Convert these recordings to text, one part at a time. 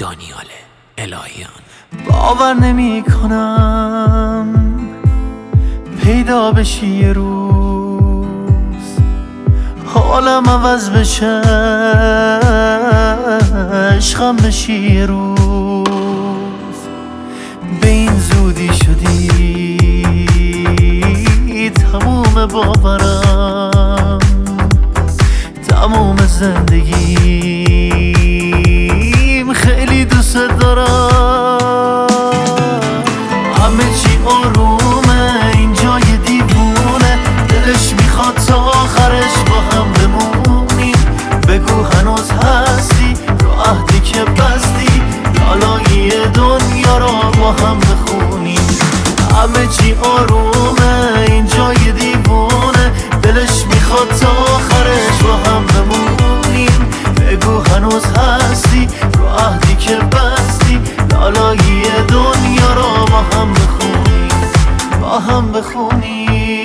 دانیال الهیان. باور نمی کنم پیدا بشی یه روز حالم عوض بشه، عشقم بشی یه روز. به این زودی شدی تموم باورم، تموم زندگیم خیلی دوست دارم. همه چی آرومه اینجا یه دیوونه، دلش میخواد تا آخرش با هم بمونیم. بگو هنوز هستی رو عهدی که بستی، لالایی دنیا رو با هم بخونیم. همه چی آرومه اینجا یه دیوونه، دلش میخواد تا آخرش با هم بمونیم. بگو هنوز هستی رو عهدی که بستی، لالایی دنیا رو با هم بخونیم، با هم بخونیم.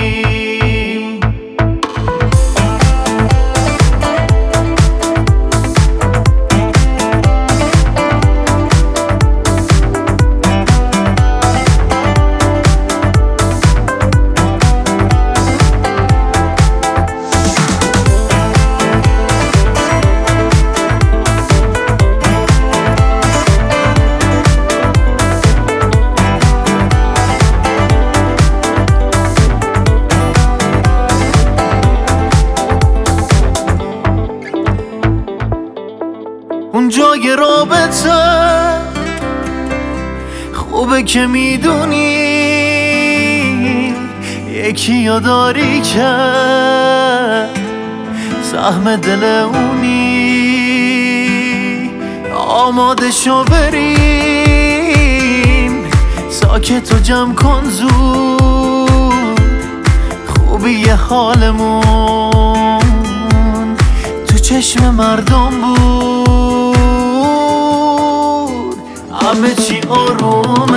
اونجای رابطه خوبه که میدونی یکی رو داری که سهم دل اونی. آماده شو بریم، ساکت و جمع کن زود، خوبی حالمون تو چشم مردم بود. همه چی آرومه